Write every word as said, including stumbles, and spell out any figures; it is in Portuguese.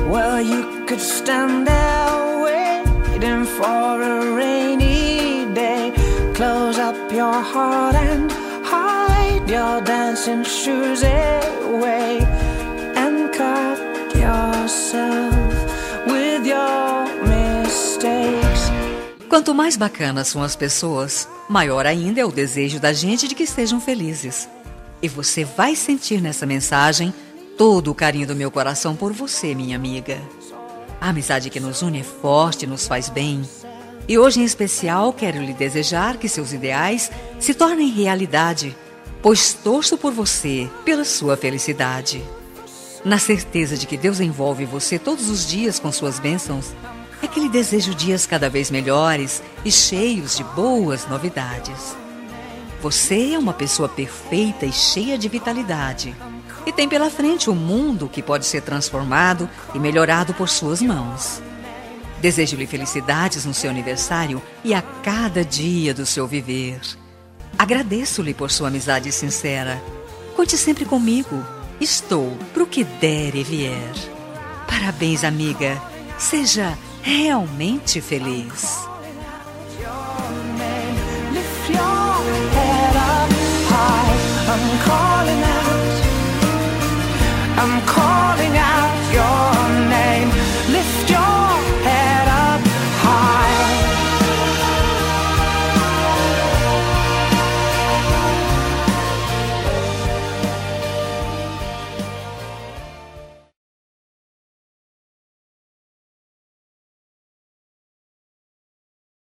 Well, you could stand there waiting for a rainy day. Close up your heart and hide your dancing shoes away, and cut yourself with your mistakes. Quanto mais bacanas são as pessoas, maior ainda é o desejo da gente de que sejam felizes. E você vai sentir nessa mensagem todo o carinho do meu coração por você, minha amiga. A amizade que nos une é forte e nos faz bem. E hoje em especial quero lhe desejar que seus ideais se tornem realidade, pois torço por você, pela sua felicidade. Na certeza de que Deus envolve você todos os dias com suas bênçãos, é que lhe desejo dias cada vez melhores e cheios de boas novidades. Você é uma pessoa perfeita e cheia de vitalidade, e tem pela frente um mundo que pode ser transformado e melhorado por suas mãos. Desejo-lhe felicidades no seu aniversário e a cada dia do seu viver. Agradeço-lhe por sua amizade sincera. Conte sempre comigo. Estou pro que der e vier. Parabéns, amiga. Seja realmente feliz.